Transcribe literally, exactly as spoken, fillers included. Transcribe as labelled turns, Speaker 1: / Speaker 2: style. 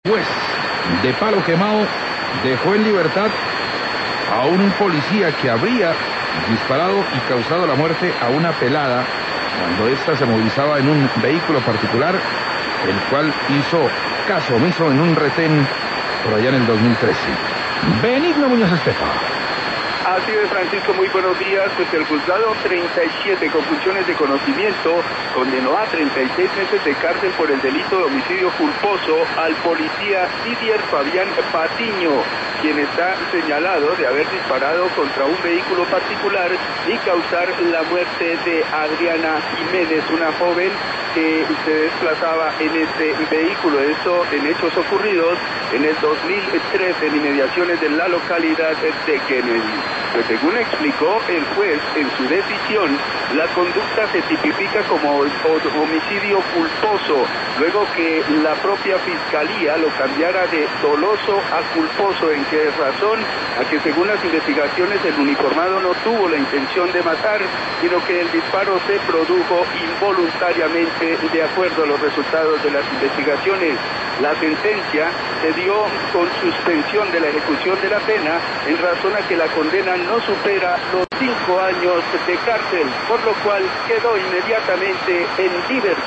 Speaker 1: Juez de Palo Quemado dejó en libertad a un policía que habría disparado y causado la muerte a una pelada cuando ésta se movilizaba en un vehículo particular, el cual hizo caso omiso en un retén por allá en el dos mil trece. Benigno Muñoz Estepa.
Speaker 2: Así es, Francisco, muy buenos días. Pues el juzgado treinta y siete con funciones de conocimiento condenó a treinta y seis meses de cárcel por el delito de homicidio culposo al policía Didier Fabián Patiño, quien está señalado de haber disparado contra un vehículo particular y causar la muerte de Adriana Jiménez, una joven que se desplazaba en este vehículo. Esto en hechos ocurridos en el dos mil trece en inmediaciones de la localidad de Kennedy. Pues según explicó el juez en su decisión, la conducta se tipifica como homicidio culposo, luego que la propia fiscalía lo cambiara de doloso a culposo, en que razón a que según las investigaciones el uniformado no tuvo la intención de matar, sino que el disparo se produjo involuntariamente de acuerdo a los resultados de las investigaciones. La sentencia se dio con suspensión de la ejecución de la pena en razón a que la condena no supera los cinco años de cárcel, por lo cual quedó inmediatamente en libertad.